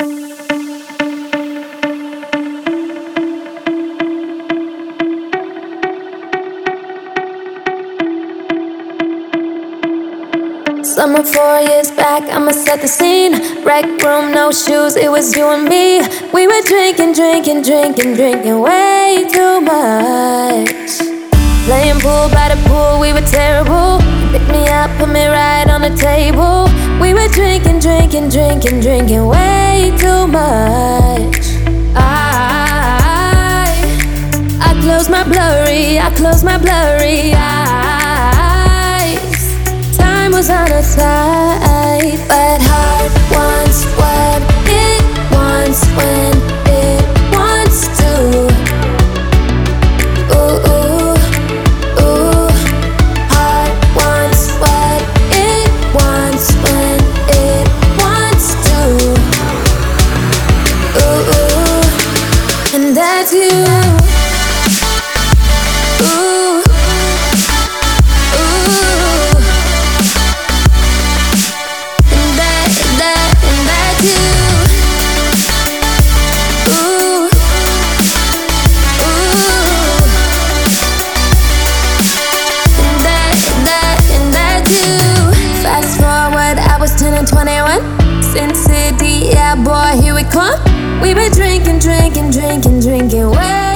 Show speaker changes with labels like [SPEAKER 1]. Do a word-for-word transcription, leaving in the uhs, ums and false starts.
[SPEAKER 1] Summer four years back, I'ma set the scene. Rec room, no shoes, it was you and me. We were drinking, drinking, drinking, drinking way too much. Playing pool by the pool, we were terrible. Pick me up, put me right on the table. We were drinking, drinking, drinking, drinking way too much. I, I close my blurry, I close my blurry eyes. Time was on our side, but heart wants what it wants when it wants to. Ooh, ooh, ooh. Heart wants what it wants when it wants to. Ooh, ooh. And that's you. Ooh. twenty-one, Sin City, yeah boy, here we come. We been drinking, drinking, drinking, drinking way